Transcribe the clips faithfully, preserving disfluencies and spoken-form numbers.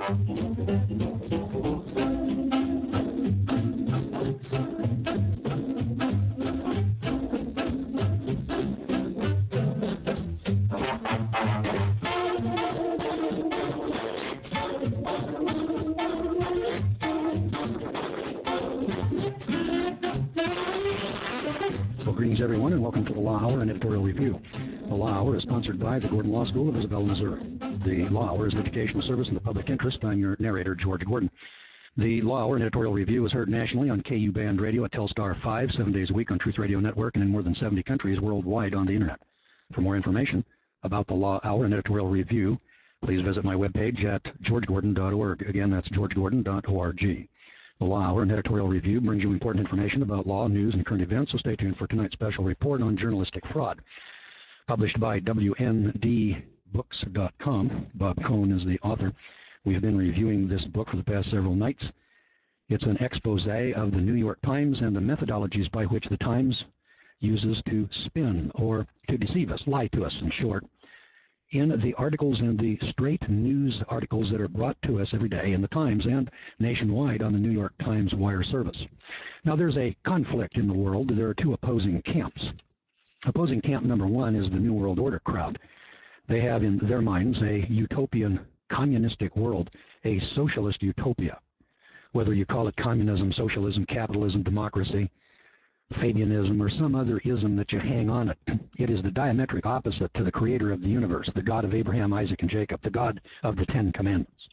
Well, greetings everyone, and welcome to the Law Hour and Editorial Review. The Law Hour is sponsored by the Gordon Law School of Isabella, Missouri. The Law Hour is an educational service in the public interest. I'm your narrator, George Gordon. The Law Hour and Editorial Review is heard nationally on K U Band Radio at Telstar five, seven days a week on Truth Radio Network, and in more than seventy countries worldwide on the Internet. For more information about the Law Hour and Editorial Review, please visit my webpage at george gordon dot org. Again, that's george gordon dot org. The Law Hour and Editorial Review brings you important information about law, news, and current events, so stay tuned for tonight's special report on journalistic fraud. Published by W N D books dot com. Bob Cohn is the author. We have been reviewing this book for the past several nights. It's an expose of the New York Times and the methodologies by which the Times uses to spin or to deceive us, lie to us, in short, in the articles and the straight news articles that are brought to us every day in the Times and nationwide on the New York Times wire service. Now, there's a conflict in the world. There are two opposing camps. Opposing camp number one is the New World Order crowd. They have in their minds a utopian communistic world, a socialist utopia. Whether you call it communism, socialism, capitalism, democracy, Fabianism, or some other ism that you hang on it, it is the diametric opposite to the creator of the universe, the God of Abraham, Isaac, and Jacob, the God of the Ten Commandments.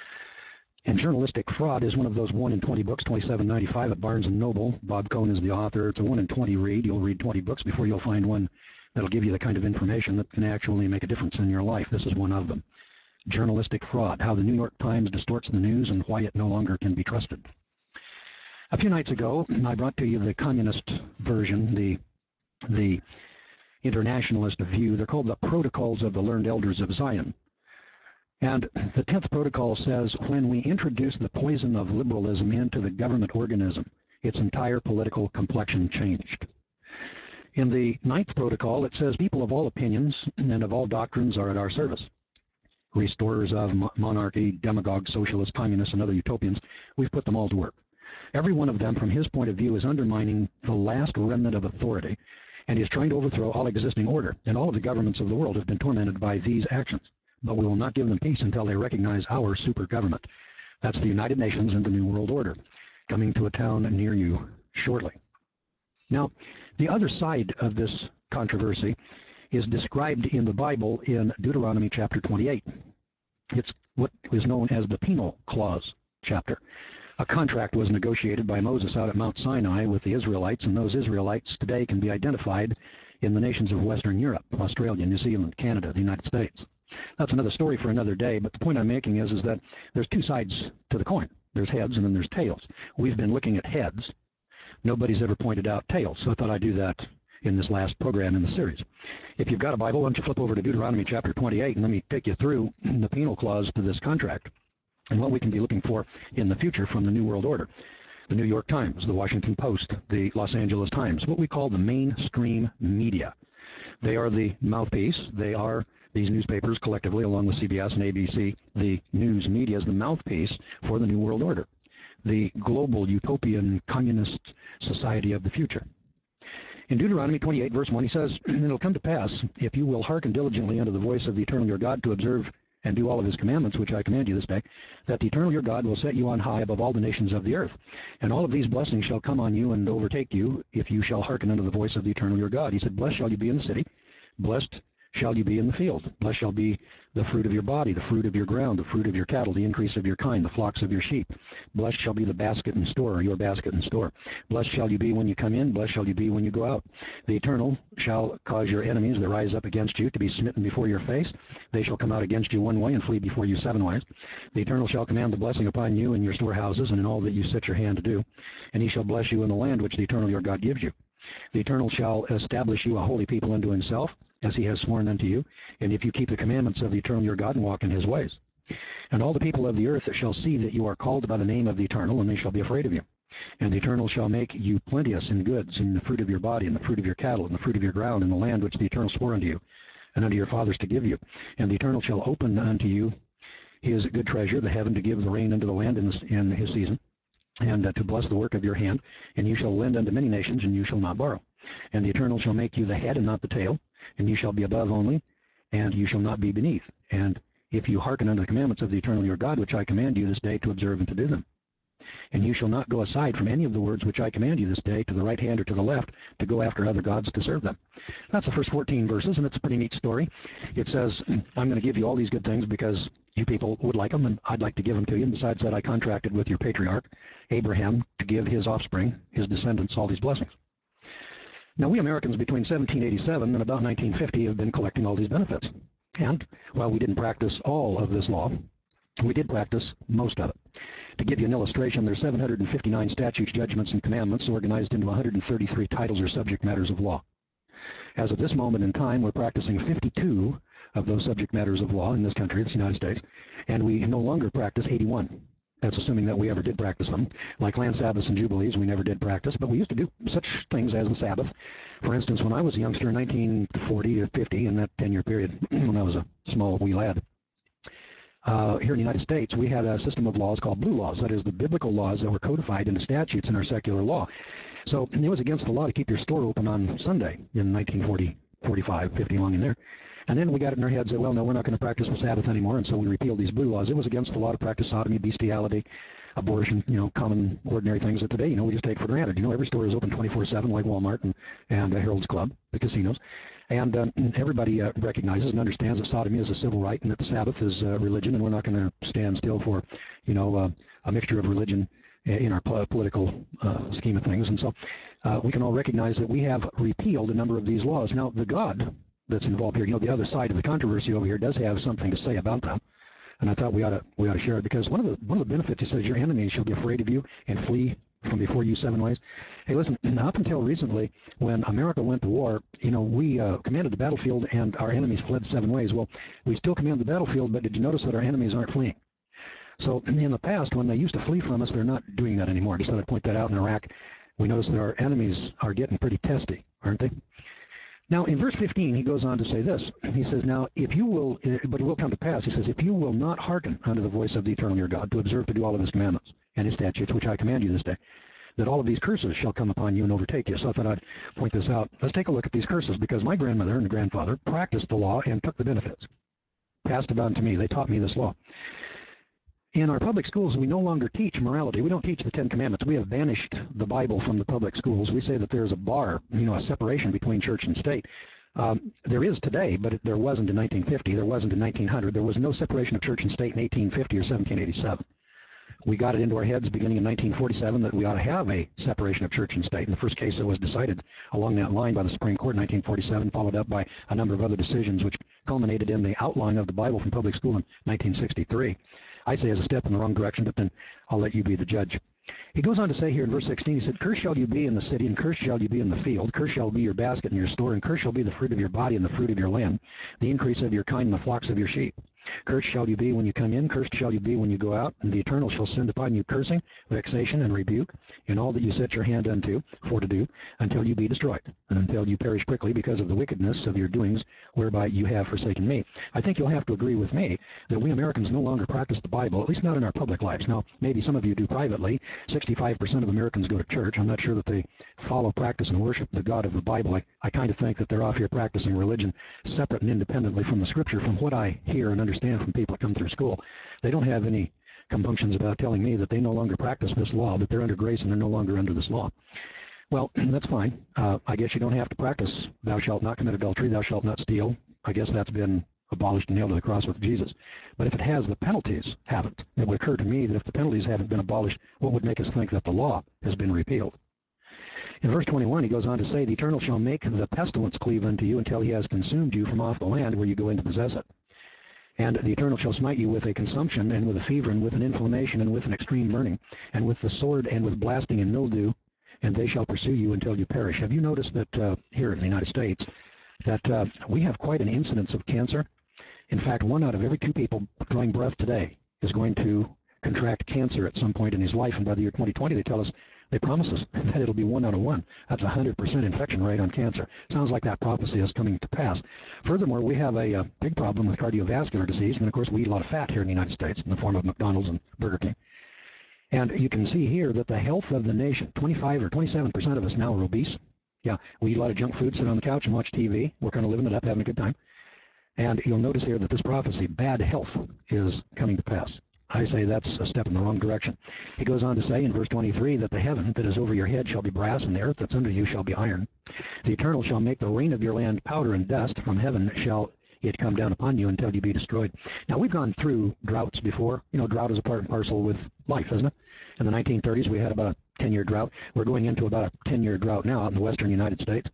And journalistic fraud is one of those one in twenty books, twenty-seven ninety-five at Barnes and Noble. Bob Cohn is the author. It's a one in twenty read. You'll read twenty books before you'll find one that'll give you the kind of information that can actually make a difference in your life. This is one of them. Journalistic fraud, how the New York Times distorts the news and why it no longer can be trusted. A few nights ago, I brought to you the communist version, the, the internationalist view. They're called the Protocols of the Learned Elders of Zion. And the tenth protocol says, when we introduce the poison of liberalism into the government organism, its entire political complexion changed. In the ninth protocol, it says, people of all opinions and of all doctrines are at our service. Restorers of mo- monarchy, demagogues, socialists, communists, and other utopians, we've put them all to work. Every one of them, from his point of view, is undermining the last remnant of authority and is trying to overthrow all existing order. And all of the governments of the world have been tormented by these actions. But we will not give them peace until they recognize our super government. That's the United Nations and the New World Order, coming to a town near you shortly. Now, the other side of this controversy is described in the Bible in Deuteronomy chapter twenty-eight. It's what is known as the Penal Clause chapter. A contract was negotiated by Moses out at Mount Sinai with the Israelites, and those Israelites today can be identified in the nations of Western Europe, Australia, New Zealand, Canada, the United States. That's another story for another day, but the point I'm making is, is that there's two sides to the coin. There's heads and then there's tails. We've been looking at heads. Nobody's ever pointed out tails, so I thought I'd do that in this last program in the series. If you've got a Bible, why don't you flip over to Deuteronomy chapter twenty-eight, and let me take you through the penal clause to this contract and what we can be looking for in the future from the New World Order. The New York Times, the Washington Post, the Los Angeles Times, what we call the mainstream media. They are the mouthpiece. They are, these newspapers collectively, along with C B S and A B C, the news media is the mouthpiece for the New World Order, the global utopian communist society of the future. In Deuteronomy twenty-eight, verse one, he says, and it'll come to pass, if you will hearken diligently unto the voice of the eternal your God to observe and do all of his commandments, which I command you this day, that the eternal your God will set you on high above all the nations of the earth. And all of these blessings shall come on you and overtake you, if you shall hearken unto the voice of the eternal your God. He said, blessed shall you be in the city, blessed shall you be in the field. Blessed shall be the fruit of your body, the fruit of your ground, the fruit of your cattle, the increase of your kind, the flocks of your sheep. Blessed shall be the basket and store, your basket and store. Blessed shall you be when you come in, blessed shall you be when you go out. The Eternal shall cause your enemies that rise up against you to be smitten before your face. They shall come out against you one way and flee before you seven ways. The Eternal shall command the blessing upon you in your storehouses and in all that you set your hand to do. And he shall bless you in the land which the Eternal your God gives you. The Eternal shall establish you a holy people unto himself, as he has sworn unto you, and if you keep the commandments of the Eternal your God and walk in his ways. And all the people of the earth shall see that you are called by the name of the Eternal, and they shall be afraid of you. And the Eternal shall make you plenteous in goods, in the fruit of your body, and the fruit of your cattle, and the fruit of your ground, in the land which the Eternal swore unto you, and unto your fathers to give you. And the Eternal shall open unto you his good treasure, the heaven, to give the rain unto the land in, this, in his season, and uh, to bless the work of your hand. And you shall lend unto many nations, and you shall not borrow. And the Eternal shall make you the head and not the tail, and you shall be above only, and you shall not be beneath. And if you hearken unto the commandments of the Eternal your God, which I command you this day to observe and to do them. And you shall not go aside from any of the words which I command you this day, to the right hand or to the left, to go after other gods to serve them. That's the first fourteen verses, and it's a pretty neat story. It says, I'm going to give you all these good things because you people would like them, and I'd like to give them to you. And besides that, I contracted with your patriarch, Abraham, to give his offspring, his descendants, all these blessings. Now, we Americans between seventeen eighty-seven and about nineteen fifty have been collecting all these benefits. And while we didn't practice all of this law, we did practice most of it. To give you an illustration, there's seven hundred fifty-nine statutes, judgments, and commandments organized into one hundred thirty-three titles or subject matters of law. As of this moment in time, we're practicing fifty-two of those subject matters of law in this country, the United States, and we no longer practice eighty-one. That's assuming that we ever did practice them. Like land Sabbaths and Jubilees, we never did practice, but we used to do such things as the Sabbath. For instance, when I was a youngster in nineteen forty to fifty, in that ten-year period, when I was a small wee lad, Uh, here in the United States, we had a system of laws called blue laws. That is, the biblical laws that were codified into statutes in our secular law. So it was against the law to keep your store open on Sunday in nineteen forty, forty-five, fifty, along in there. And then we got it in our heads that, well, no, we're not going to practice the Sabbath anymore, and so we repealed these blue laws. It was against the law to practice sodomy, bestiality, abortion, you know, common, ordinary things that today, you know, we just take for granted. You know, every store is open twenty-four seven, like Walmart and, and uh, Harold's Club, the casinos. And uh, everybody uh, recognizes and understands that sodomy is a civil right and that the Sabbath is uh, religion, and we're not going to stand still for, you know, uh, a mixture of religion in our po political uh, scheme of things. And so uh, we can all recognize that we have repealed a number of these laws. Now, the God that's involved here, you know, the other side of the controversy over here does have something to say about them. And I thought we ought to we ought to share it, because one of the one of the benefits, he says, your enemies shall be afraid of you and flee from before you seven ways. Hey, listen, up until recently, when America went to war, you know, we uh, commanded the battlefield and our enemies fled seven ways. Well, we still command the battlefield, but did you notice that our enemies aren't fleeing? So in the past, when they used to flee from us, they're not doing that anymore. Just thought I'd point that out. In Iraq, we notice that our enemies are getting pretty testy, aren't they? Now, in verse fifteen, he goes on to say this. He says, now, if you will, but it will come to pass, he says, if you will not hearken unto the voice of the Eternal your God, to observe to do all of his commandments and his statutes, which I command you this day, that all of these curses shall come upon you and overtake you. So I thought I'd point this out. Let's take a look at these curses, because my grandmother and grandfather practiced the law and took the benefits, passed it on to me. They taught me this law. In our public schools, we no longer teach morality. We don't teach the Ten Commandments. We have banished the Bible from the public schools. We say that there's a bar, you know, a separation between church and state. Um, there is today, but it, there wasn't in nineteen fifty. There wasn't in nineteen hundred. There was no separation of church and state in eighteen fifty or seventeen eighty-seven. We got it into our heads beginning in nineteen forty-seven that we ought to have a separation of church and state. And the first case that was decided along that line by the Supreme Court in nineteen forty-seven, followed up by a number of other decisions, which culminated in the outlawing of the Bible from public school in nineteen sixty-three. I say as a step in the wrong direction, but then I'll let you be the judge. He goes on to say here in verse sixteen, he said, cursed shall you be in the city, and cursed shall you be in the field. Cursed shall be your basket and your store, and cursed shall be the fruit of your body and the fruit of your land, the increase of your kind and the flocks of your sheep. Cursed shall you be when you come in, cursed shall you be when you go out, and the Eternal shall send upon you cursing, vexation, and rebuke, in all that you set your hand unto for to do, until you be destroyed, and until you perish quickly because of the wickedness of your doings, whereby you have forsaken me. I think you'll have to agree with me that we Americans no longer practice the Bible, at least not in our public lives. Now, maybe some of you do privately. sixty-five percent of Americans go to church. I'm not sure that they follow, practice, and worship the God of the Bible. I, I kind of think that they're off here practicing religion separate and independently from the Scripture. From what I hear and understand from people that come through school, they don't have any compunctions about telling me that they no longer practice this law, that they're under grace and they're no longer under this law. Well, that's fine. Uh, I guess you don't have to practice thou shalt not commit adultery, thou shalt not steal. I guess that's been abolished and nailed to the cross with Jesus. But if it has, the penalties haven't. It would occur to me that if the penalties haven't been abolished, what would make us think that the law has been repealed? In verse twenty-one, he goes on to say, the Eternal shall make the pestilence cleave unto you until he has consumed you from off the land where you go in to possess it. And the Eternal shall smite you with a consumption, and with a fever, and with an inflammation, and with an extreme burning, and with the sword, and with blasting and mildew, and they shall pursue you until you perish. Have you noticed that uh, here in the United States, that uh, we have quite an incidence of cancer? In fact, one out of every two people drawing breath today is going to contract cancer at some point in his life. And by the year twenty twenty, they tell us They promise us that it'll be one out of one. That's a one hundred percent infection rate on cancer. Sounds like that prophecy is coming to pass. Furthermore, we have a, a big problem with cardiovascular disease, and of course we eat a lot of fat here in the United States in the form of McDonald's and Burger King. And you can see here that the health of the nation, twenty-five or twenty-seven percent of us now are obese. Yeah, we eat a lot of junk food, sit on the couch and watch T V. We're kind of living it up, having a good time. And you'll notice here that this prophecy, bad health, is coming to pass. I say that's a step in the wrong direction. He goes on to say in verse twenty-three that the heaven that is over your head shall be brass, and the earth that's under you shall be iron. The Eternal shall make the rain of your land powder and dust. From heaven shall it come down upon you until you be destroyed. Now, we've gone through droughts before. You know, drought is a part and parcel with life, isn't it? In the nineteen thirties, we had about a ten-year drought. We're going into about a ten-year drought now out in the western United States.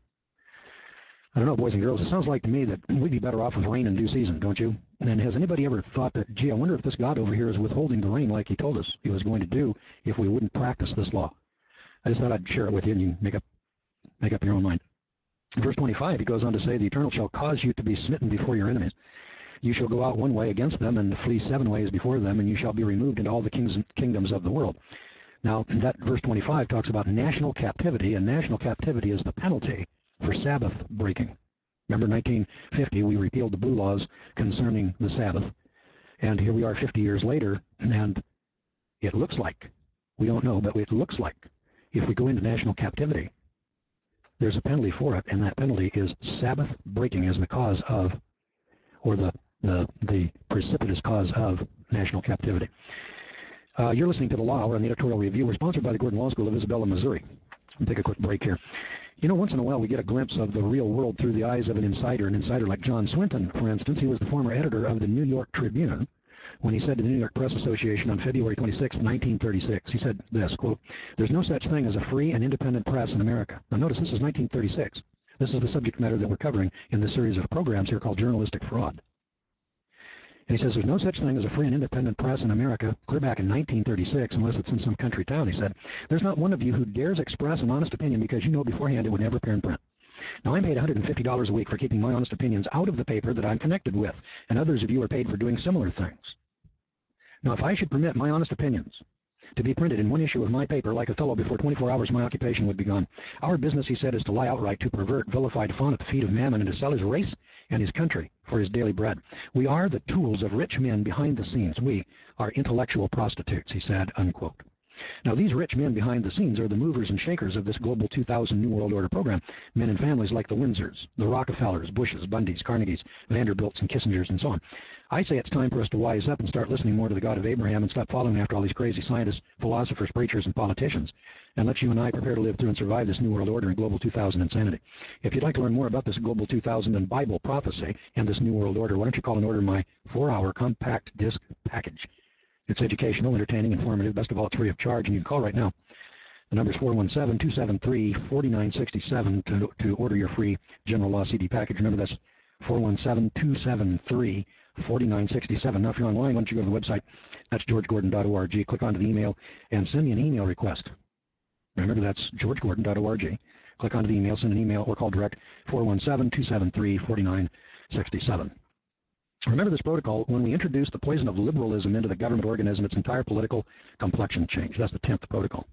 I don't know, boys and girls, it sounds like to me that we'd be better off with rain in due season, don't you? And has anybody ever thought that, gee, I wonder if this God over here is withholding the rain like he told us he was going to do if we wouldn't practice this law? I just thought I'd share it with you and you make up, make up your own mind. In verse twenty-five, he goes on to say, the Eternal shall cause you to be smitten before your enemies. You shall go out one way against them and flee seven ways before them, and you shall be removed into all the kings and kingdoms of the world. Now, that verse twenty-five talks about national captivity, and national captivity is the penalty for Sabbath breaking. Remember, in nineteen fifty, we repealed the blue laws concerning the Sabbath, and here we are fifty years later, and it looks like, we don't know, but it looks like if we go into national captivity, there's a penalty for it, and that penalty is Sabbath breaking as the cause of, or the, the, the precipitous cause of national captivity. Uh, you're listening to The Law Hour on the Editorial Review. We're sponsored by the Gordon Law School of Isabella, Missouri. I'll take a quick break here. You know, once in a while we get a glimpse of the real world through the eyes of an insider, an insider like John Swinton, for instance. He was the former editor of the New York Tribune when he said to the New York Press Association on February twenty-sixth, nineteen thirty-six, he said this, quote, there's no such thing as a free and independent press in America. Now notice this is nineteen thirty-six. This is the subject matter that we're covering in this series of programs here called Journalistic Fraud. And he says there's no such thing as a free and independent press in America, clear back in nineteen thirty-six, unless it's in some country town. He said, there's not one of you who dares express an honest opinion because you know beforehand it would never appear in print. Now, I'm paid one hundred fifty dollars a week for keeping my honest opinions out of the paper that I'm connected with, and others of you are paid for doing similar things. Now, if I should permit my honest opinions to be printed in one issue of my paper like Othello before twenty-four hours, my occupation would be gone. Our business, he said, is to lie outright, to pervert, vilify, to fawn at the feet of mammon, and to sell his race and his country for his daily bread. We are the tools of rich men behind the scenes. We are intellectual prostitutes, he said, unquote. Now, these rich men behind the scenes are the movers and shakers of this Global two thousand New World Order program. Men and families like the Windsors, the Rockefellers, Bushes, Bundys, Carnegies, Vanderbilts, and Kissingers, and so on. I say it's time for us to wise up and start listening more to the God of Abraham and stop following after all these crazy scientists, philosophers, preachers, and politicians, and let you and I prepare to live through and survive this New World Order and Global two thousand insanity. If you'd like to learn more about this Global two thousand and Bible prophecy and this New World Order, why don't you call and order my four-hour compact disc package? It's educational, entertaining, informative. Best of all, it's free of charge, and you can call right now. The number is four one seven, two seven three, four nine six seven to, to order your free General Law C D package. Remember, that's four one seven, two seven three, four nine six seven. Now, if you're online, why don't you go to the website? That's george gordon dot org. Click onto the email and send me an email request. Remember, that's george gordon dot org. Click onto the email, send an email, or call direct four one seven, two seven three, four nine six seven. Remember this protocol, when we introduce the poison of liberalism into the government organism, its entire political complexion changed. That's the tenth protocol.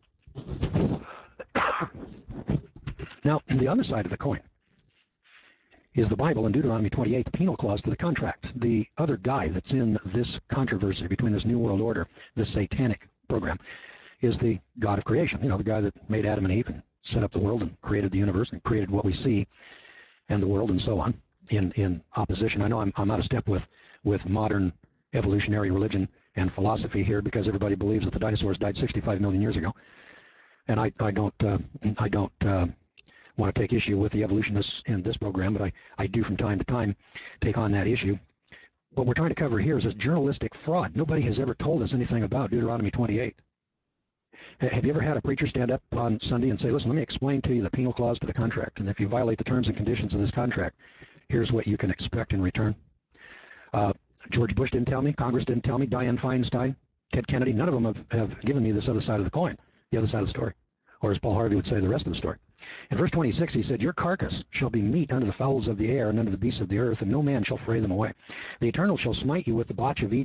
Now, the other side of the coin is the Bible in Deuteronomy twenty-eight, the penal clause to the contract. The other guy that's in this controversy between this New World Order, this satanic program, is the God of creation. You know, the guy that made Adam and Eve and set up the world and created the universe and created what we see and the world and so on. In, in opposition. I know I'm, I'm out of step with, with modern evolutionary religion and philosophy here because everybody believes that the dinosaurs died sixty-five million years ago. And I, I don't, uh, I don't uh, want to take issue with the evolutionists in this program, but I, I do from time to time take on that issue. What we're trying to cover here is this journalistic fraud. Nobody has ever told us anything about Deuteronomy twenty-eight. Have you ever had a preacher stand up on Sunday and say, listen, let me explain to you the penal clause to the contract, and if you violate the terms and conditions of this contract, here's what you can expect in return? Uh, George Bush didn't tell me. Congress didn't tell me. Dianne Feinstein, Ted Kennedy, none of them have, have given me this other side of the coin, the other side of the story. Or as Paul Harvey would say, the rest of the story. In verse twenty-six, he said, your carcass shall be meat unto the fowls of the air and unto the beasts of the earth, and no man shall fray them away. The Eternal shall smite you with the botch of Egypt,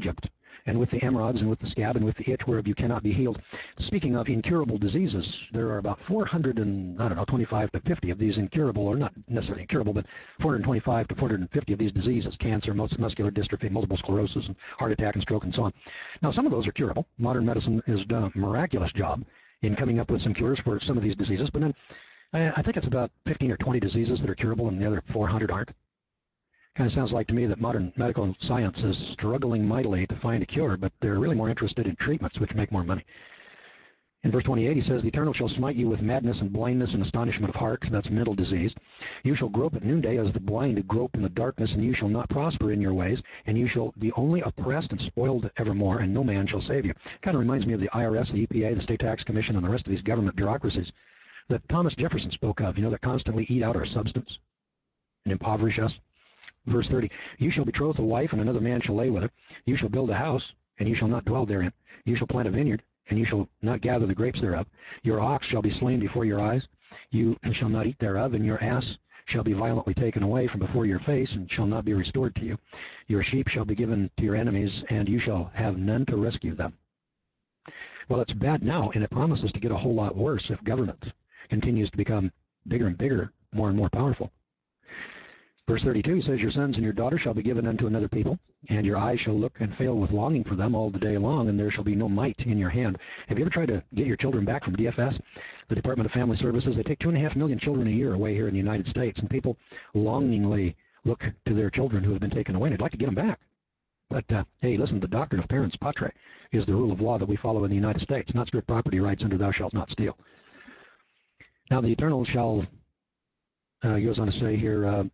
and with the emerods, and with the scab, and with the itch whereof you cannot be healed. Speaking of incurable diseases, there are about four hundred and, I don't know, twenty-five to fifty of these incurable, or not necessarily incurable, but four hundred twenty-five to four hundred fifty of these diseases: cancer, muscular dystrophy, multiple sclerosis, and heart attack and stroke, and so on. Now, some of those are curable. Modern medicine has done a miraculous job in coming up with some cures for some of these diseases, but then I think it's about fifteen or twenty diseases that are curable, and the other four hundred aren't. Kind of sounds like to me that modern medical science is struggling mightily to find a cure, but they're really more interested in treatments which make more money. In verse twenty-eight, he says, "The Eternal shall smite you with madness and blindness and astonishment of heart." That's mental disease. "You shall grope at noonday as the blind grope in the darkness, and you shall not prosper in your ways, and you shall be only oppressed and spoiled evermore, and no man shall save you." Kind of reminds me of the I R S, the E P A, the State Tax Commission, and the rest of these government bureaucracies that Thomas Jefferson spoke of, you know, that constantly eat out our substance and impoverish us. Verse thirty, "You shall betroth a wife, and another man shall lay with her. You shall build a house, and you shall not dwell therein. You shall plant a vineyard, and you shall not gather the grapes thereof. Your ox shall be slain before your eyes. You shall not eat thereof, and your ass shall be violently taken away from before your face, and shall not be restored to you. Your sheep shall be given to your enemies, and you shall have none to rescue them." Well, it's bad now, and it promises to get a whole lot worse if government continues to become bigger and bigger, more and more powerful. Verse thirty-two, he says, "Your sons and your daughters shall be given unto another people, and your eyes shall look and fail with longing for them all the day long, and there shall be no might in your hand." Have you ever tried to get your children back from D F S, the Department of Family Services? They take two and a half million children a year away here in the United States, and people longingly look to their children who have been taken away, and they'd like to get them back. But, uh, hey, listen, the doctrine of parens patriae is the rule of law that we follow in the United States, not strict property rights under "thou shalt not steal." Now, the Eternal shall, uh, he goes on to say here, uh,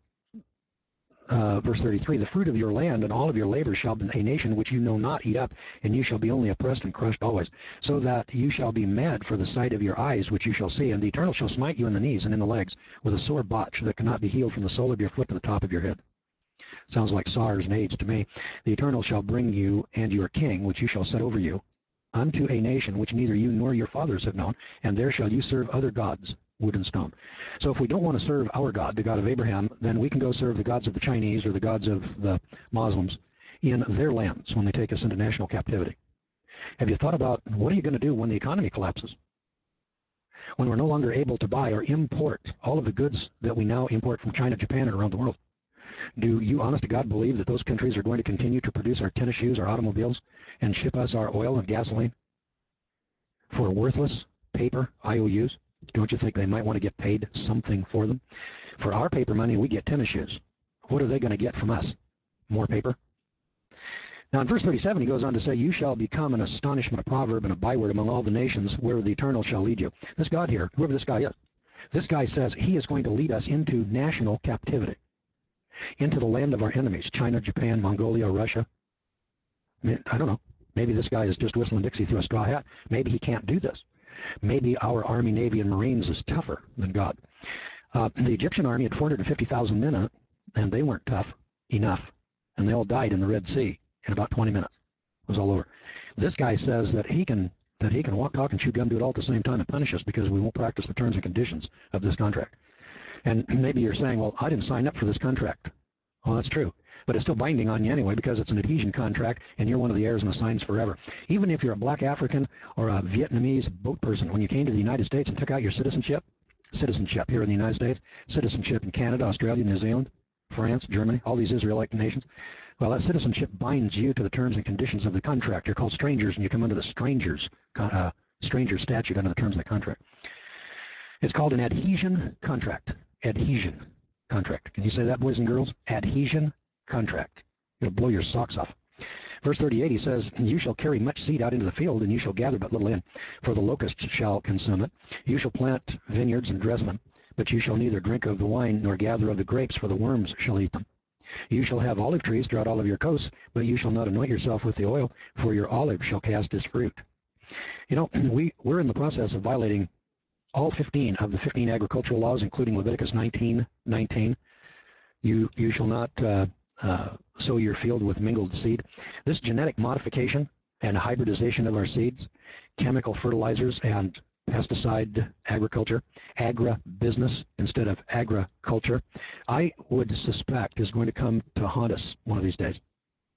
Uh, verse thirty-three, "The fruit of your land and all of your labor shall be a nation which you know not eat up, and you shall be only oppressed and crushed always, so that you shall be mad for the sight of your eyes which you shall see. And the Eternal shall smite you in the knees and in the legs with a sore botch that cannot be healed from the sole of your foot to the top of your head." Sounds like SARS and AIDS to me. "The Eternal shall bring you and your king, which you shall set over you, unto a nation which neither you nor your fathers have known, and there shall you serve other gods, wood and stone." So if we don't want to serve our God, the God of Abraham, then we can go serve the gods of the Chinese or the gods of the Muslims in their lands when they take us into national captivity. Have you thought about what are you going to do when the economy collapses? When we're no longer able to buy or import all of the goods that we now import from China, Japan, and around the world? Do you, honest to God, believe that those countries are going to continue to produce our tennis shoes, our automobiles, and ship us our oil and gasoline for worthless paper I O Us? Don't you think they might want to get paid something for them? For our paper money, we get tennis shoes. What are they going to get from us? More paper? Now in verse thirty-seven, he goes on to say, "You shall become an astonishment, a proverb, and a byword among all the nations where the Eternal shall lead you." This God here, whoever this guy is, this guy says he is going to lead us into national captivity, into the land of our enemies, China, Japan, Mongolia, Russia. I don't know. Maybe this guy is just whistling Dixie through a straw hat. Maybe he can't do this. Maybe our Army, Navy, and Marines is tougher than God. Uh, the Egyptian army had four hundred fifty thousand men in it, and they weren't tough enough, and they all died in the Red Sea in about twenty minutes. It was all over. This guy says that he can that he can walk, talk, and chew gum, do it all at the same time, and punish us because we won't practice the terms and conditions of this contract. And maybe you're saying, "Well, I didn't sign up for this contract." Well, that's true. But it's still binding on you anyway because it's an adhesion contract and you're one of the heirs and the signs forever. Even if you're a black African or a Vietnamese boat person, when you came to the United States and took out your citizenship, citizenship here in the United States, citizenship in Canada, Australia, New Zealand, France, Germany, all these Israelite nations, well, that citizenship binds you to the terms and conditions of the contract. You're called strangers and you come under the strangers, uh, stranger statute under the terms of the contract. It's called an adhesion contract. Adhesion contract. Can you say that, boys and girls? Adhesion contract. It'll blow your socks off. Verse thirty-eight, he says, "You shall carry much seed out into the field, and you shall gather but little in, for the locust shall consume it. You shall plant vineyards and dress them, but you shall neither drink of the wine nor gather of the grapes, for the worms shall eat them. You shall have olive trees throughout all of your coasts, but you shall not anoint yourself with the oil, for your olive shall cast its fruit." You know, we, we're in the process of violating all fifteen of the fifteen agricultural laws, including Leviticus nineteen nineteen. You, you shall not uh, uh, sow your field with mingled seed. This genetic modification and hybridization of our seeds, chemical fertilizers and pesticide agriculture, agribusiness instead of agriculture, I would suspect is going to come to haunt us one of these days.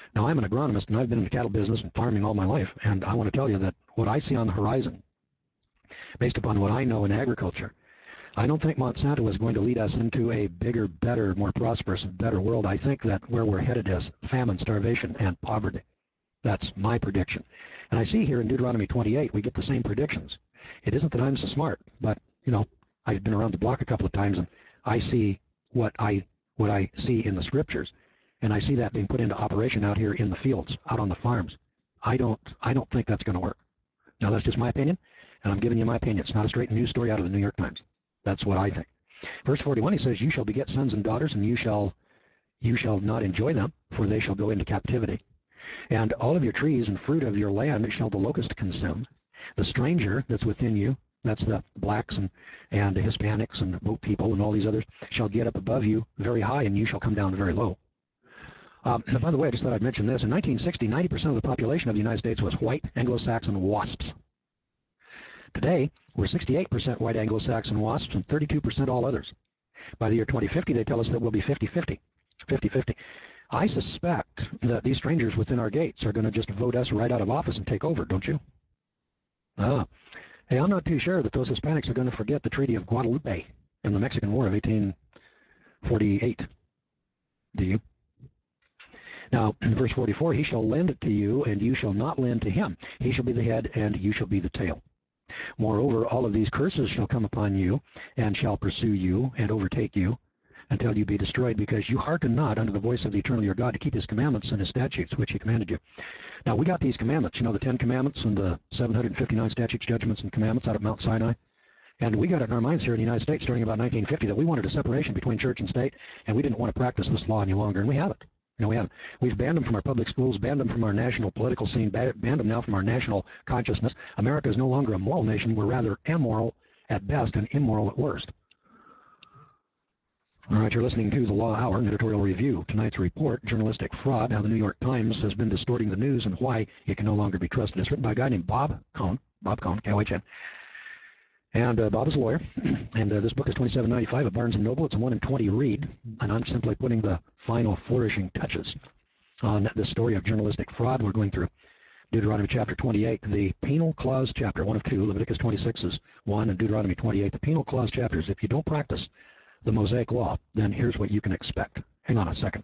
Now, I'm an agronomist, and I've been in the cattle business and farming all my life, and I want to tell you that what I see on the horizon, based upon what I know in agriculture, I don't think Monsanto is going to lead us into a bigger, better, more prosperous, and better world. I think that where we're headed is famine, starvation, and poverty. That's my prediction. And I see here in Deuteronomy twenty-eight, we get the same predictions. It isn't that I'm so smart, but, you know, I've been around the block a couple of times, and I see what I what I see in the scriptures, and I see that being put into operation out here in the fields, out on the farms. I don't I don't think that's going to work. Now, that's just my opinion, and I'm giving you my opinion. It's not a straight news story out of the New York Times. That's what I think. Verse forty-one, he says, "You shall beget sons and daughters, and you shall you shall not enjoy them, for they shall go into captivity. And all of your trees and fruit of your land shall the locust consume. The stranger that's within you," that's the blacks and, and the Hispanics and the boat people and all these others, "shall get up above you very high, and you shall come down very low." Um, by the way, I just thought I'd mention this. In nineteen sixty, ninety percent of the population of the United States was white Anglo-Saxon wasps. Today, we're sixty-eight percent white Anglo-Saxon wasps and thirty-two percent all others. By the year twenty fifty, they tell us that we'll be fifty fifty. fifty fifty. I suspect that these strangers within our gates are going to just vote us right out of office and take over, don't you? Ah. Hey, I'm not too sure that those Hispanics are going to forget the Treaty of Guadalupe and the Mexican War of eighteen forty-eight. Do you? Now, in verse forty-four, "He shall lend it to you, and you shall not lend to him. He shall be the head, and you shall be the tail. Moreover, all of these curses shall come upon you, and shall pursue you, and overtake you, until you be destroyed, because you hearken not unto the voice of the eternal your God to keep his commandments and his statutes, which he commanded you." Now, we got these commandments, you know, the Ten Commandments and the seven hundred fifty-nine statutes, judgments, and commandments out of Mount Sinai. And we got it in our minds here in the United States starting about nineteen fifty that we wanted a separation between church and state, and we didn't want to practice this law any longer, and we haven't. You know, we haven't. We've banned them from our public schools, banned them from our national political scene, banned them now from our national consciousness. America is no longer a moral nation. We're rather immoral at best and immoral at worst. All right, you're listening to The Law Hour, an editorial review. Tonight's report, Journalistic Fraud, How the New York Times Has Been Distorting the News and Why It Can No Longer Be Trusted. It's written by a guy named Bob Cohn, Bob Cohn, K O H N. And uh, Bob is a lawyer, and uh, this book is twenty-seven ninety-five at Barnes and Noble. It's a one in twenty read, and I'm simply putting the final flourishing touches on this story of journalistic fraud we're going through. Deuteronomy chapter twenty-eight, the penal clause chapter, one of two. Leviticus twenty-six is one, and Deuteronomy twenty-eight, the penal clause chapters. If you don't practice the Mosaic Law, then here's what you can expect. Hang on a second.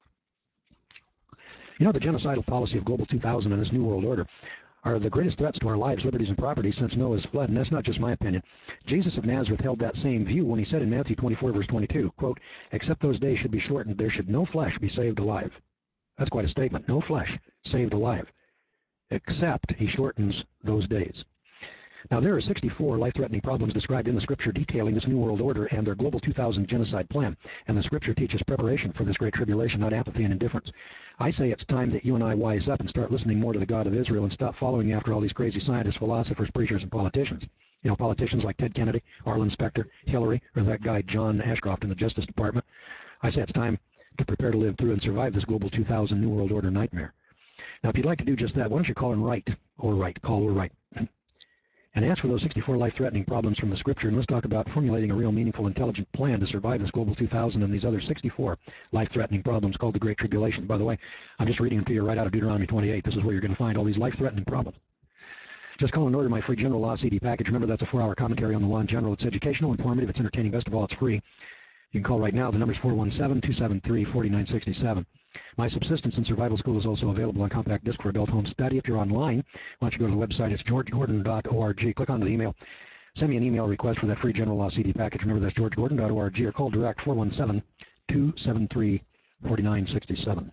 You know, the genocidal policy of Global two thousand and this New World Order are the greatest threats to our lives, liberties, and property since Noah's flood, and that's not just my opinion. Jesus of Nazareth held that same view when he said in Matthew twenty-four, verse twenty-two, quote, "Except those days should be shortened, there should no flesh be saved alive." That's quite a statement. No flesh saved alive, except he shortens those days. Now, there are sixty-four life-threatening problems described in the Scripture detailing this New World Order and their Global two thousand genocide plan. And the Scripture teaches preparation for this great tribulation, not apathy and indifference. I say it's time that you and I wise up and start listening more to the God of Israel and stop following after all these crazy scientists, philosophers, preachers, and politicians. You know, politicians like Ted Kennedy, Arlen Specter, Hillary, or that guy John Ashcroft in the Justice Department. I say it's time to prepare to live through and survive this Global two thousand New World Order nightmare. Now, if you'd like to do just that, why don't you call and write, or write, call or write, and ask for those sixty-four life-threatening problems from the Scripture, and let's talk about formulating a real, meaningful, intelligent plan to survive this Global two thousand and these other sixty-four life-threatening problems called the Great Tribulation. By the way, I'm just reading them to you right out of Deuteronomy twenty-eight. This is where you're going to find all these life-threatening problems. Just call and order my free General Law C D package. Remember, that's a four-hour commentary on the law in general. It's educational, informative, it's entertaining. Best of all, it's free. You can call right now. The number is four one seven, two seven three, four nine six seven. My Subsistence and Survival School is also available on compact disc for adult home study. If you're online, why don't you go to the website. It's george gordon dot org. Click on the email. Send me an email request for that free General Law C D package. Remember, that's george gordon dot org, or call direct four one seven, two seven three, four nine six seven.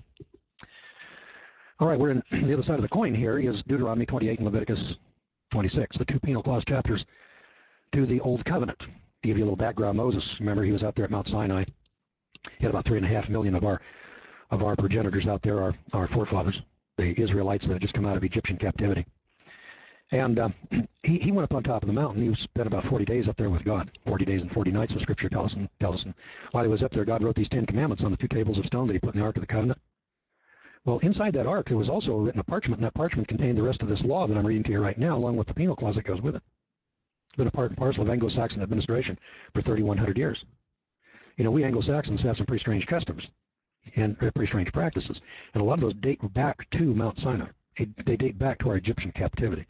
All right, we're in the other side of the coin here is Deuteronomy twenty-eight and Leviticus twenty-six, the two penal clause chapters to the Old Covenant. To give you a little background, Moses, remember, he was out there at Mount Sinai. He had about three and a half million of our of our progenitors out there, our, our forefathers, the Israelites that had just come out of Egyptian captivity. And uh, he, he went up on top of the mountain. He spent about forty days up there with God, forty days and forty nights, the Scripture tells us. And, tells us. And while he was up there, God wrote these Ten Commandments on the two tables of stone that he put in the Ark of the Covenant. Well, inside that Ark, there was also written a parchment, and that parchment contained the rest of this law that I'm reading to you right now, along with the penal clause that goes with it. It's been a part and parcel of Anglo-Saxon administration for thirty-one hundred years. You know, we Anglo-Saxons have some pretty strange customs. and pretty strange practices. And a lot of those date back to Mount Sinai. They date back to our Egyptian captivity.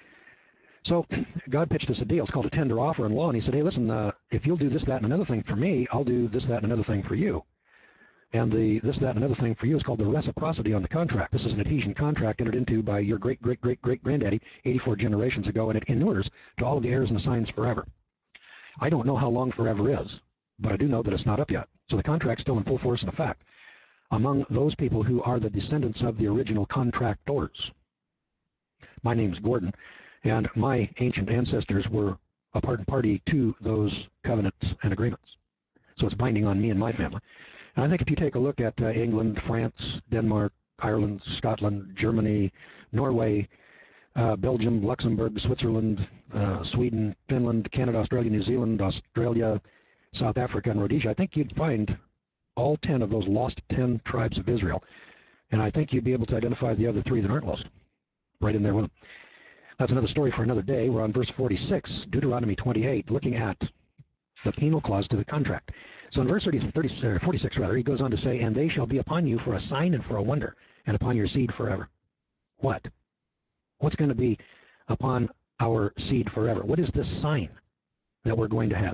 So God pitched us a deal. It's called a tender offer in law. And he said, hey, listen, uh, if you'll do this, that, and another thing for me, I'll do this, that, and another thing for you. And the this, that, and another thing for you is called the reciprocity on the contract. This is an adhesion contract entered into by your great, great, great, great granddaddy eighty-four generations ago, and it inures to all of the heirs and assigns forever. I don't know how long forever is, but I do know that it's not up yet. So the contract's still in full force and effect among those people who are the descendants of the original contractors. My name's Gordon, and my ancient ancestors were a part and party to those covenants and agreements. So it's binding on me and my family. And I think if you take a look at uh, England, France, Denmark, Ireland, Scotland, Germany, Norway, uh, Belgium, Luxembourg, Switzerland, uh, Sweden, Finland, Canada, Australia, New Zealand, Australia, South Africa, and Rhodesia, I think you'd find all ten of those lost ten tribes of Israel. And I think you'd be able to identify the other three that aren't lost right in there with them. That's another story for another day. We're on verse forty-six, Deuteronomy twenty-eight, looking at the penal clause to the contract. So in verse thirty, thirty, uh, forty-six, rather, he goes on to say, and they shall be upon you for a sign and for a wonder, and upon your seed forever. What? What's going to be upon our seed forever? What is this sign that we're going to have?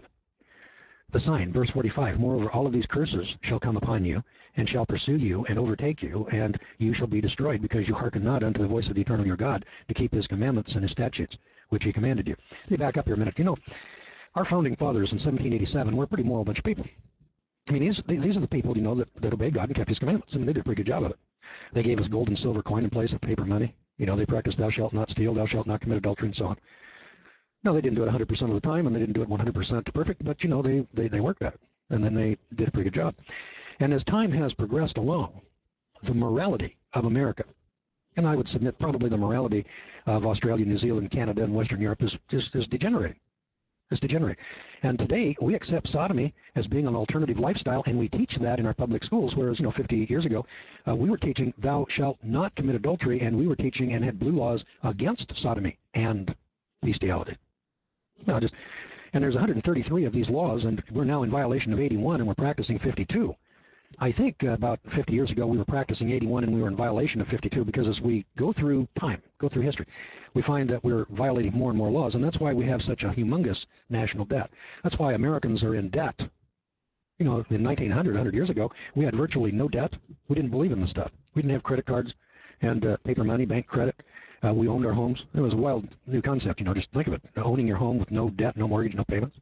The sign, verse forty-five, moreover, all of these curses shall come upon you, and shall pursue you, and overtake you, and you shall be destroyed, because you hearken not unto the voice of the eternal your God, to keep his commandments and his statutes, which he commanded you. Let me back up here a minute. You know, our founding fathers in seventeen eighty-seven were a pretty moral bunch of people. I mean, these, these are the people, you know, that, that obeyed God and kept his commandments. I mean, they did a pretty good job of it. They gave us gold and silver coin in place of paper money. You know, they practiced thou shalt not steal, thou shalt not commit adultery, and so on. No, they didn't do it one hundred percent of the time, and they didn't do it one hundred percent perfect, but, you know, they, they, they worked at it, and then they did a pretty good job. And as time has progressed along, the morality of America, and I would submit probably the morality of Australia, New Zealand, Canada, and Western Europe is just is degenerating. It's degenerating. And today, we accept sodomy as being an alternative lifestyle, and we teach that in our public schools, whereas, you know, fifty years ago, uh, we were teaching thou shalt not commit adultery, and we were teaching and had blue laws against sodomy and bestiality. Now, just, and there's one hundred thirty-three of these laws, and we're now in violation of eighty-one, and we're practicing fifty-two. I think uh, about fifty years ago we were practicing eighty-one, and we were in violation of fifty-two, because as we go through time, go through history, we find that we're violating more and more laws, and that's why we have such a humongous national debt. That's why Americans are in debt. You know, in nineteen hundred, one hundred years ago, we had virtually no debt. We didn't believe in this stuff. We didn't have credit cards and uh, paper money, bank credit. Uh, we owned our homes. It was a wild new concept, you know, just think of it. Owning your home with no debt, no mortgage, no payments.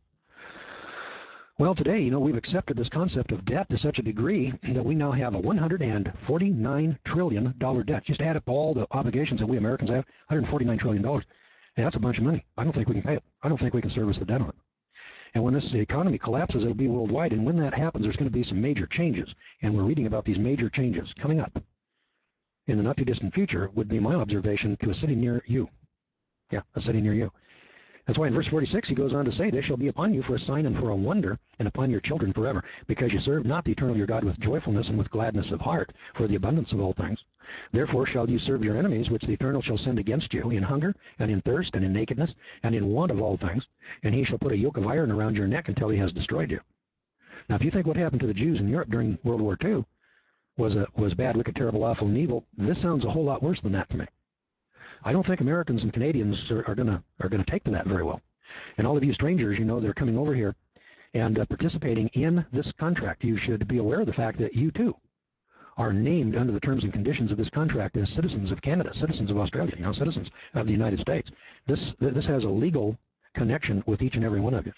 Well, today, you know, we've accepted this concept of debt to such a degree that we now have a one hundred forty-nine trillion dollar debt. Just add up all the obligations that we Americans have, one hundred forty-nine trillion dollars. Hey, that's a bunch of money. I don't think we can pay it. I don't think we can service the debt on it. And when this economy collapses, it'll be worldwide. And when that happens, there's going to be some major changes. And we're reading about these major changes coming up in the not too distant future, would be my observation, to a city near you. Yeah, a city near you. That's why in verse forty-six he goes on to say, they shall be upon you for a sign and for a wonder, and upon your children forever, because you serve not the eternal your God with joyfulness and with gladness of heart, for the abundance of all things. Therefore shall you serve your enemies, which the eternal shall send against you, in hunger, and in thirst, and in nakedness, and in want of all things, and he shall put a yoke of iron around your neck until he has destroyed you. Now, if you think what happened to the Jews in Europe during World War Two was a, was bad, wicked, terrible, awful, and evil, this sounds a whole lot worse than that to me. I don't think Americans and Canadians are, are gonna are gonna take to that very well. And all of you strangers, you know, that are coming over here and uh, participating in this contract, you should be aware of the fact that you too are named under the terms and conditions of this contract as citizens of Canada, citizens of Australia, you know, citizens of the United States. This this has a legal connection with each and every one of you.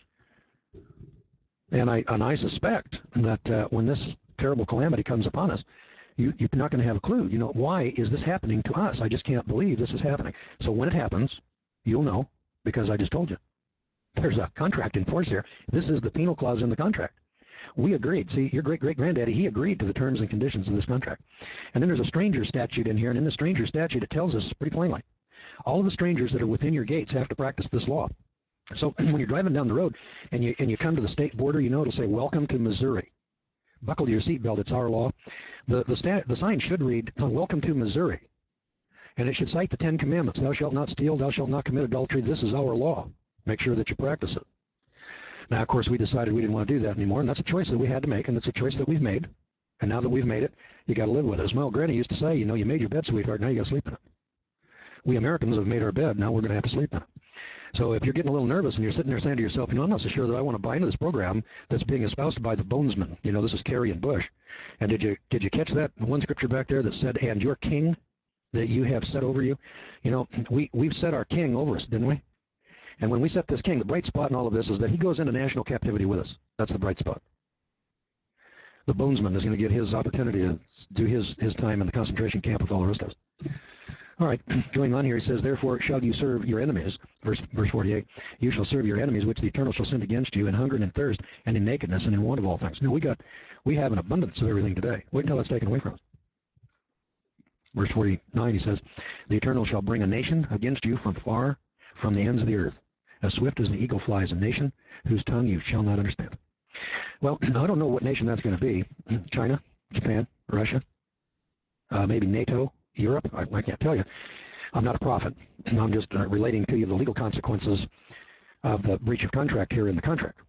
And I and I suspect that uh, when this terrible calamity comes upon us, You, you're not going to have a clue. You know, why is this happening to us? I just can't believe this is happening. So when it happens, you'll know, because I just told you. There's a contract in force here. This is the penal clause in the contract. We agreed. See, your great-great-granddaddy, he agreed to the terms and conditions of this contract. And then there's a stranger statute in here, and in the stranger statute it tells us pretty plainly, all of the strangers that are within your gates have to practice this law. So when you're driving down the road and you, and you come to the state border, you know, it'll say, welcome to Missouri. Buckle to your seatbelt, it's our law. The, the, stat, the sign should read, welcome to Missouri. And it should cite the Ten Commandments. Thou shalt not steal, thou shalt not commit adultery. This is our law. Make sure that you practice it. Now, of course, we decided we didn't want to do that anymore, and that's a choice that we had to make, and it's a choice that we've made. And now that we've made it, you got to live with it. As my old granny used to say, you know, you made your bed, sweetheart, now you got to sleep in it. We Americans have made our bed, now we're going to have to sleep in it. So if you're getting a little nervous and you're sitting there saying to yourself, you know, I'm not so sure that I want to buy into this program that's being espoused by the bonesmen. You know, this is Kerry and Bush. And did you did you catch that one scripture back there that said, and your king that you have set over you? You know, we, we've set our king over us, didn't we? And when we set this king, the bright spot in all of this is that he goes into national captivity with us. That's the bright spot. The bonesman is going to get his opportunity to do his, his time in the concentration camp with all the rest of us. All right, going on here, he says, therefore shall you serve your enemies, verse, verse forty-eight, you shall serve your enemies, which the Eternal shall send against you in hunger and in thirst and in nakedness and in want of all things. Now, we got, we have an abundance of everything today. Wait until that's taken away from us. Verse forty-nine, he says, the Eternal shall bring a nation against you from far, from the ends of the earth, as swift as the eagle flies, a nation whose tongue you shall not understand. Well, I don't know what nation that's going to be. China, Japan, Russia, uh, maybe NATO, Europe, I, I can't tell you. I'm not a prophet. I'm just uh, relating to you the legal consequences of the breach of contract here in the contract.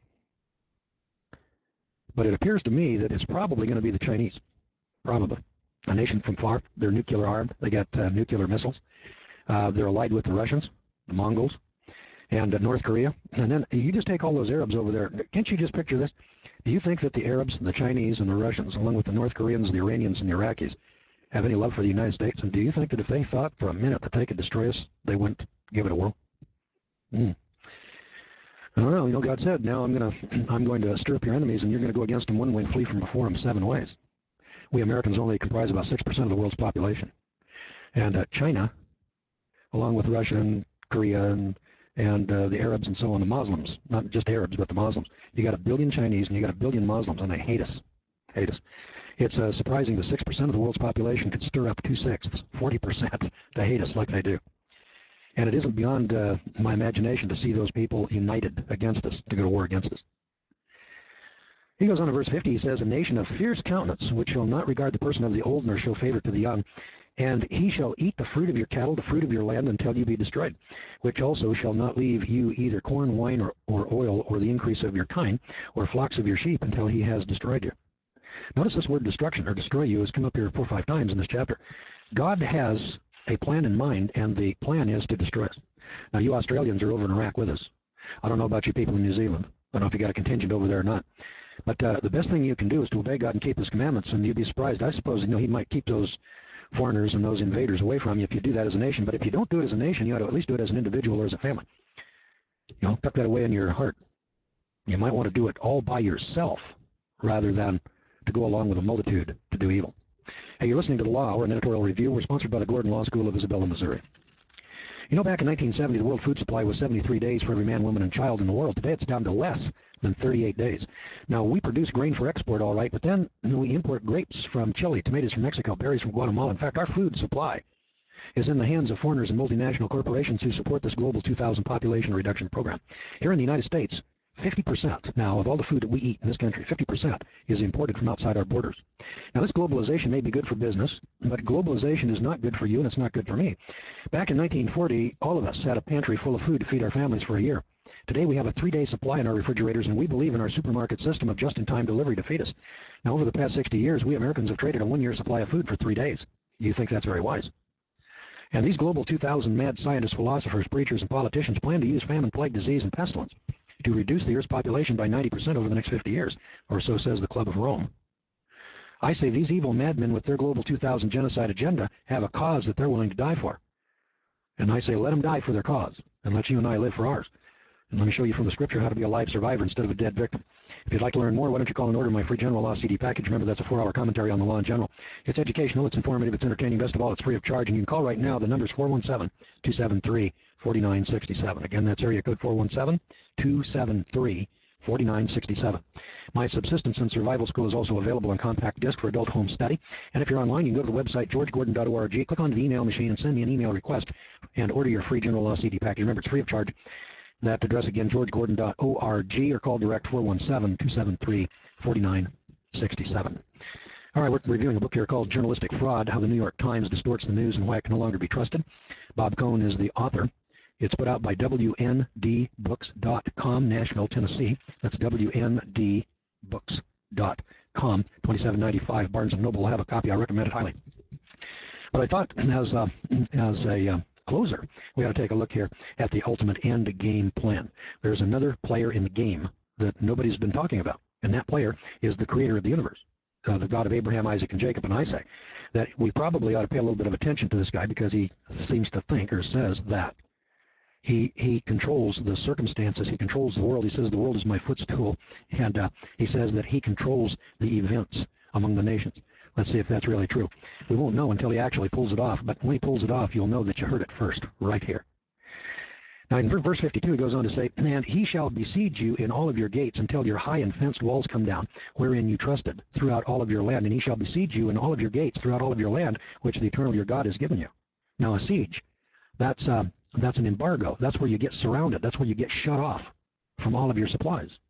But it appears to me that it's probably going to be the Chinese. Probably. A nation from far. They're nuclear armed. They got uh, nuclear missiles. Uh, they're allied with the Russians, the Mongols, and uh, North Korea. And then you just take all those Arabs over there. Can't you just picture this? Do you think that the Arabs, the Chinese, and the Russians, along with the North Koreans, the Iranians, and the Iraqis, have any love for the United States? And do you think that if they thought for a minute that they could destroy us, they wouldn't give it a whirl? Mm. I don't know. You know, God said, now I'm going to I'm going to stir up your enemies, and you're going to go against them one way and flee from before them seven ways. We Americans only comprise about six percent of the world's population. And uh, China, along with Russia and Korea and, and uh, the Arabs and so on, the Muslims, not just Arabs, but the Muslims. You got a billion Chinese and you got a billion Muslims, and they hate us. Hate us. It's uh, surprising that six percent of the world's population could stir up two-sixths, forty percent, to hate us like they do. And it isn't beyond uh, my imagination to see those people united against us, to go to war against us. He goes on to verse fifty, he says, a nation of fierce countenance, which shall not regard the person of the old, nor show favor to the young. And he shall eat the fruit of your cattle, the fruit of your land, until you be destroyed, which also shall not leave you either corn, wine, or, or oil, or the increase of your kine, or flocks of your sheep, until he has destroyed you. Notice this word destruction, or destroy you, has come up here four or five times in this chapter. God has a plan in mind, and the plan is to destroy us. Now, you Australians are over in Iraq with us. I don't know about you people in New Zealand. I don't know if you got a contingent over there or not. But uh, the best thing you can do is to obey God and keep His commandments, and you'd be surprised. I suppose, you know, He might keep those foreigners and those invaders away from you if you do that as a nation. But if you don't do it as a nation, you ought to at least do it as an individual or as a family. You know, tuck that away in your heart. You might want to do it all by yourself rather than to go along with a multitude to do evil. Hey, you're listening to The Law Hour, an editorial review. We're sponsored by the Gordon Law School of Isabella, Missouri. You know, back in nineteen seventy, the world food supply was seventy-three days for every man, woman, and child in the world. Today, it's down to less than thirty-eight days. Now, we produce grain for export, all right, but then we import grapes from Chile, tomatoes from Mexico, berries from Guatemala. In fact, our food supply is in the hands of foreigners and multinational corporations who support this Global two thousand population reduction program. Here in the United States, fifty percent now of all the food that we eat in this country, fifty percent is imported from outside our borders. Now, this globalization may be good for business, but globalization is not good for you, and it's not good for me. Back in nineteen forty, all of us had a pantry full of food to feed our families for a year. Today, we have a three-day supply in our refrigerators, and we believe in our supermarket system of just-in-time delivery to feed us. Now, over the past sixty years, we Americans have traded a one-year supply of food for three days. You think that's very wise? And these Global two thousand mad scientists, philosophers, preachers, and politicians plan to use famine, plague, disease, and pestilence to reduce the Earth's population by ninety percent over the next fifty years, or so says the Club of Rome. I say these evil madmen with their Global two thousand genocide agenda have a cause that they're willing to die for. And I say let them die for their cause, and let you and I live for ours. And let me show you from the Scripture how to be a live survivor instead of a dead victim. If you'd like to learn more, why don't you call and order my free General Law C D package. Remember, that's a four-hour commentary on the law in general. It's educational, it's informative, it's entertaining. Best of all, it's free of charge. And you can call right now. The number's four one seven, two seven three, four nine six seven. Again, that's area code four one seven, two seven three, four nine six seven. My Subsistence and Survival School is also available on compact disc for adult home study. And if you're online, you can go to the website george gordon dot org, click on the email machine, and send me an email request and order your free General Law C D package. Remember, it's free of charge. That address again, george gordon dot org, or call direct four one seven, two seven three, four nine six seven. All right, we're reviewing a book here called Journalistic Fraud, How the New York Times Distorts the News and Why It Can No Longer Be Trusted. Bob Cohn is the author. It's put out by W N D books dot com, Nashville, Tennessee. That's W N D books dot com, twenty-seven ninety-five. Barnes and Noble will have a copy. I recommend it highly. But I thought, as a, as a uh, closer, we ought to take a look here at the ultimate end game plan. There's another player in the game that nobody's been talking about, and that player is the creator of the universe. Uh, the God of Abraham, Isaac, and Jacob. And I say that we probably ought to pay a little bit of attention to this guy because he seems to think or says that he he controls the circumstances. He controls the world. He says the world is my footstool, and uh, he says that he controls the events among the nations. Let's see if that's really true. We won't know until he actually pulls it off, but when he pulls it off, you'll know that you heard it first, right here. Now, in verse fifty-two, he goes on to say, and he shall besiege you in all of your gates until your high and fenced walls come down, wherein you trusted, throughout all of your land. And he shall besiege you in all of your gates throughout all of your land, which the eternal your God has given you. Now, a siege, that's, uh, that's an embargo. That's where you get surrounded. That's where you get shut off from all of your supplies.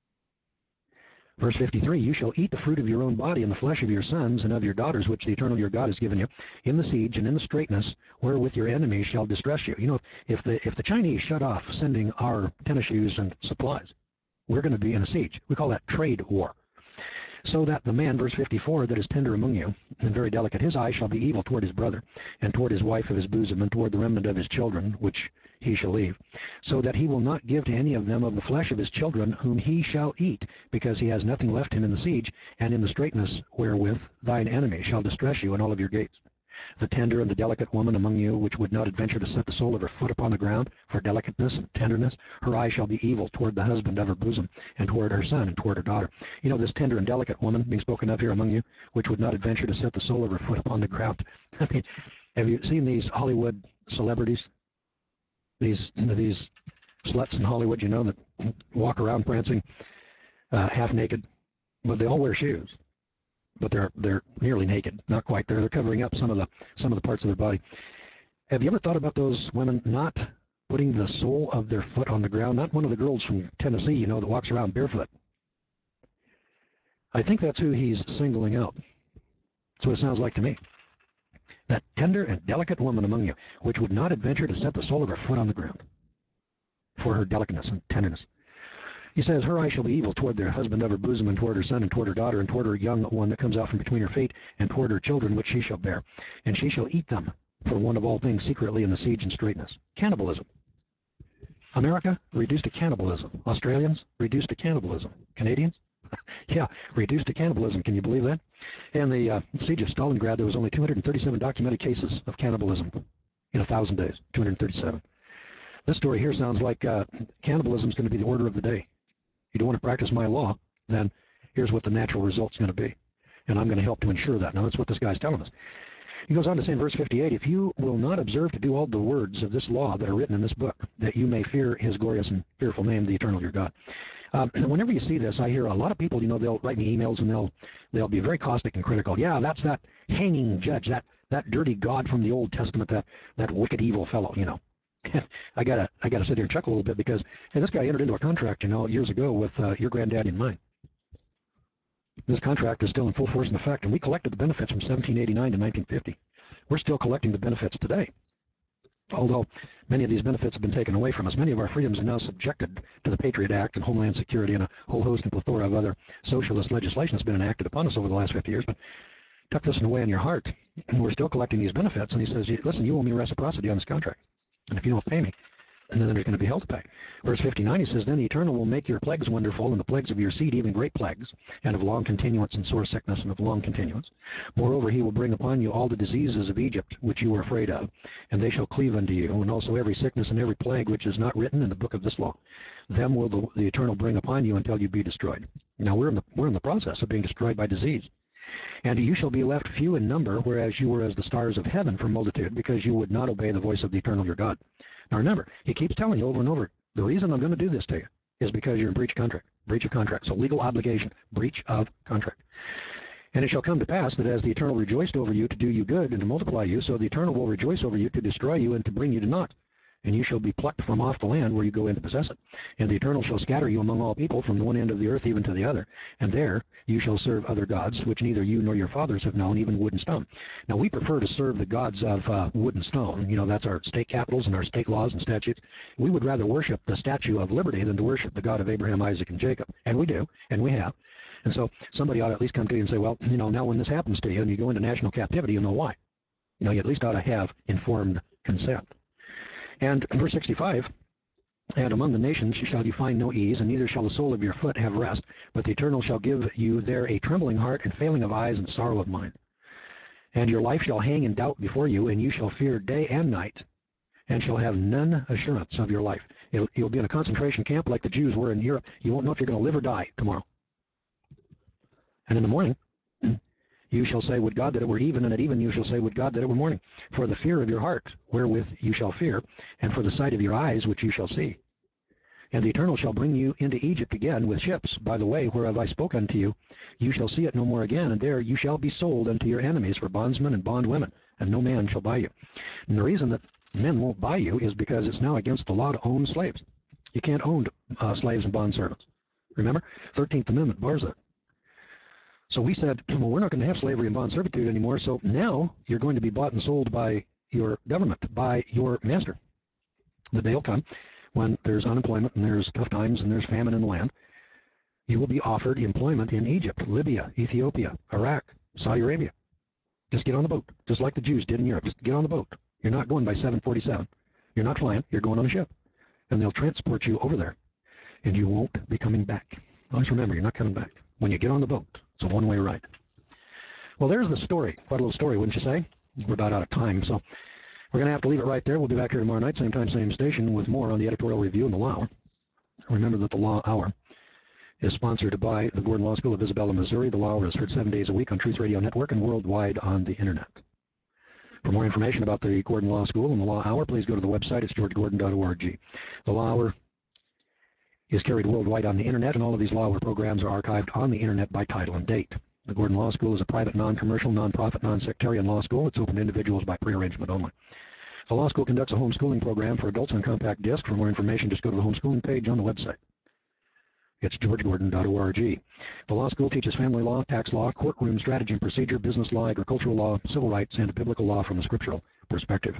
Verse fifty-three, you shall eat the fruit of your own body and the flesh of your sons and of your daughters, which the eternal your God has given you, in the siege and in the straitness, wherewith your enemies shall distress you. You know, if, if the if the Chinese shut off sending our tennis shoes and supplies, we're going to be in a siege. We call that trade war. So that the man, verse fifty-four, that is tender among you, and very delicate, his eye shall be evil toward his brother, and toward his wife of his bosom, and toward the remnant of his children, which he shall leave, so that he will not give to any of them of the flesh of his children, whom he shall eat, because he has nothing left him in the siege, and in the straitness wherewith thine enemy shall distress you in all of your gates. The tender and the delicate woman among you, which would not adventure to set the sole of her foot upon the ground for delicateness and tenderness, her eye shall be evil toward the husband of her bosom, and toward her son, and toward her daughter. You know, this tender and delicate woman being spoken of here among you, which would not adventure to set the sole of her foot upon the ground. I mean, have you seen these Hollywood celebrities? These, these sluts in Hollywood, you know, that walk around prancing uh, half naked, but they all wear shoes. But they're they're nearly naked, not quite there. They're covering up some of the some of the parts of their body. Have you ever thought about those women not putting the sole of their foot on the ground? Not one of the girls from Tennessee, you know, that walks around barefoot. I think that's who he's singling out. That's what it sounds like to me. That tender and delicate woman among you, which would not adventure to set the sole of her foot on the ground for her delicateness and tenderness. He says, her eye shall be evil toward their husband of her bosom, and toward her son, and toward her daughter, and toward her young one that comes out from between her feet, and toward her children which she shall bear. And she shall eat them for one of all things secretly in the siege and straitness. Cannibalism. America, reduced to cannibalism. Australians, reduced to cannibalism. Canadians? Yeah, reduced to cannibalism. Can you believe that? In the uh, siege of Stalingrad, there was only two hundred thirty-seven documented cases of cannibalism in a thousand days. two hundred thirty-seven. This story here sounds like uh, cannibalism is going to be the order of the day. You don't want to practice my law, then here's what the natural result's going to be. And I'm going to help to ensure that. Now, that's what this guy's telling us. He goes on to say in verse fifty-eight, if you will not observe to do all the words of this law that are written in this book, that you may fear his glorious and fearful name, the eternal your God. Um, whenever you see this, I hear a lot of people, you know, they'll write me emails and they'll they'll be very caustic and critical. Yeah, that's that hanging judge, that, that dirty God from the Old Testament, that, that wicked evil fellow, you know. I gotta, I gotta sit here and chuckle a little bit because hey, this guy entered into a contract, you know, years ago with uh, your granddaddy and mine. This contract is still in full force and effect, and we collected the benefits from seventeen eighty-nine to nineteen fifty. We're still collecting the benefits today. Although many of these benefits have been taken away from us, many of our freedoms are now subjected to the Patriot Act and Homeland Security and a whole host and plethora of other socialist legislation that's been enacted upon us over the last fifty years. But tuck this away in your heart, and we're still collecting these benefits. And he says, listen, you owe me reciprocity on this contract. And if you don't pay me, and then there's going to be hell to pay. Verse fifty-nine, he says, then the Eternal will make your plagues wonderful, and the plagues of your seed even great plagues, and of long continuance and sore sickness, and of long continuance. Moreover, he will bring upon you all the diseases of Egypt, which you were afraid of, and they shall cleave unto you, and also every sickness and every plague which is not written in the book of this law. Them will the, the Eternal bring upon you until you be destroyed. Now, we're in the, we're in the process of being destroyed by disease. And you shall be left few in number, whereas you were as the stars of heaven for multitude, because you would not obey the voice of the Eternal your God. Now remember, he keeps telling you over and over, the reason I'm going to do this to you is because you're in breach of contract. Breach of contract. So legal obligation. Breach of contract. And it shall come to pass that as the Eternal rejoiced over you to do you good and to multiply you, so the Eternal will rejoice over you to destroy you and to bring you to naught. and you shall be plucked from off the land where you go in to possess it. And the Eternal shall scatter you among all people from the one end of the earth even to the other, and there you shall serve other gods, which neither you nor your fathers have known, even wood and stone. Now, we prefer to serve the gods of uh, wood and stone. You know, that's our state capitals and our state laws and statutes. We would rather worship the Statue of Liberty than to worship the God of Abraham, Isaac, and Jacob. And we do, and we have. And so somebody ought to at least come to you and say, well, you know, now when this happens to you and you go into national captivity, you know why. You know, you at least ought to have informed consent. And in verse sixty-five, and among the nations shall you find no ease, and neither shall the sole of your foot have rest, but the Eternal shall give you there a trembling heart and failing of eyes and sorrow of mind. And your life shall hang in doubt before you, and you shall fear day and night, and shall have none assurance of your life. It'll, you'll be in a concentration camp like the Jews were in Europe. You won't know if you're going to live or die tomorrow. And in the morning, you shall say, would God that it were even, and at even you shall say, would God that it were morning. For the fear of your heart, wherewith you shall fear, and for the sight of your eyes, which you shall see. And the Eternal shall bring you into Egypt again with ships, by the way whereof I spoke unto you. You shall see it no more again, and there you shall be sold unto your enemies for bondsmen and bondwomen, and no man shall buy you. And the reason that men won't buy you is because it's now against the law to own slaves. You can't own uh, slaves and bondservants. Remember? thirteenth Amendment bars that. So we said, well, we're not going to have slavery and bond servitude anymore, so now you're going to be bought and sold by your government, by your master. The day will come when there's unemployment and there's tough times and there's famine in the land. You will be offered employment in Egypt, Libya, Ethiopia, Iraq, Saudi Arabia. Just get on the boat, just like the Jews did in Europe. Just get on the boat. You're not going by seven forty-seven. You're not flying. You're going on a ship. And they'll transport you over there, and you won't be coming back. Always remember, you're not coming back. When you get on the boat, it's a one-way ride. Well, there's the story. Quite a little story, wouldn't you say? We're about out of time, so we're going to have to leave it right there. We'll be back here tomorrow night, same time, same station, with more on the editorial review and the Law Hour. Remember that the Law Hour is sponsored by the Gordon Law School of Isabella, Missouri. The Law Hour is heard seven days a week on Truth Radio Network and worldwide on the Internet. For more information about the Gordon Law School and the Law Hour, please go to the website. It's george gordon dot org. The Law Hour is carried worldwide on the Internet, and all of these Law Hour programs are archived on the Internet by title and date. The Gordon Law School is a private, non-commercial, non-profit, non-sectarian law school. It's open to individuals by pre-arrangement only. The law school conducts a homeschooling program for adults on compact disc. For more information, just go to the homeschooling page on the website. It's george gordon dot org. The law school teaches family law, tax law, courtroom strategy and procedure, business law, agricultural law, civil rights, and biblical law from a scriptural perspective.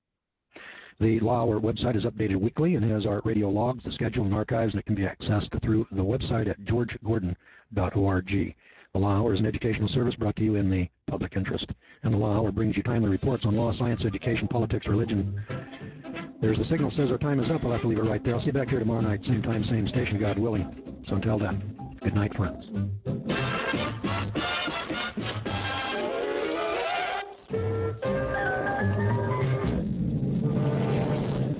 The Law Hour website is updated weekly and has our radio logs, the schedule, and archives, and it can be accessed through the website at george gordon dot org. The Law Hour is an educational service brought to you in the public interest, and the Law Hour brings you timely reports on law, science, education, politics, religion. There's the signal says our time is up. I'll have to leave it right there. I'll see you back here tomorrow night, same time, same station, God willing. So until then, good night, friends.